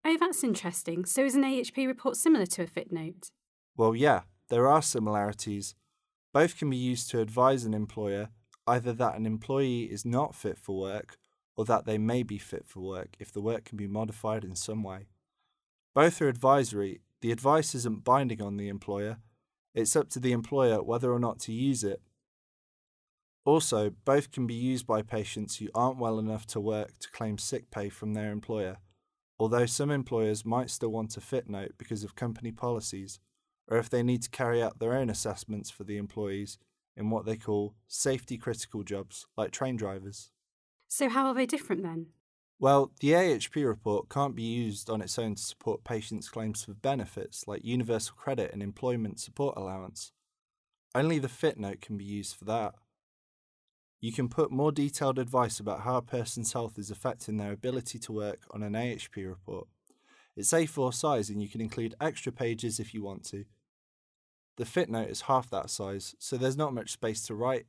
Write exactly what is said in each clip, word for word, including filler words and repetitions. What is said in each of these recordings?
Oh, that's interesting. So is an A H P report similar to a fit note? Well, yeah, there are similarities. Both can be used to advise an employer either that an employee is not fit for work or that they may be fit for work if the work can be modified in some way. Both are advisory. The advice isn't binding on the employer. It's up to the employer whether or not to use it. Also, both can be used by patients who aren't well enough to work to claim sick pay from their employer, although some employers might still want a fit note because of company policies, or if they need to carry out their own assessments for the employees in what they call safety critical jobs, like train drivers. So how are they different then? Well, the A H P report can't be used on its own to support patients' claims for benefits like universal credit and employment support allowance. Only the fit note can be used for that. You can put more detailed advice about how a person's health is affecting their ability to work on an A H P report. It's A four size and you can include extra pages if you want to. The fit note is half that size, so there's not much space to write.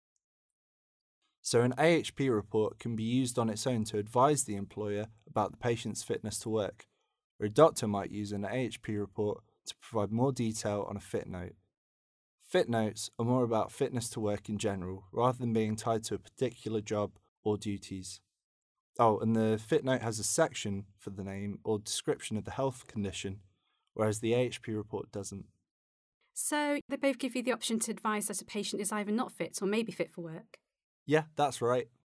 So an A H P report can be used on its own to advise the employer about the patient's fitness to work, or a doctor might use an A H P report to provide more detail on a fit note. Fit notes are more about fitness to work in general, rather than being tied to a particular job or duties. Oh, and the fit note has a section for the name or description of the health condition, whereas the A H P report doesn't. So they both give you the option to advise that a patient is either not fit or may be fit for work? Yeah, that's right.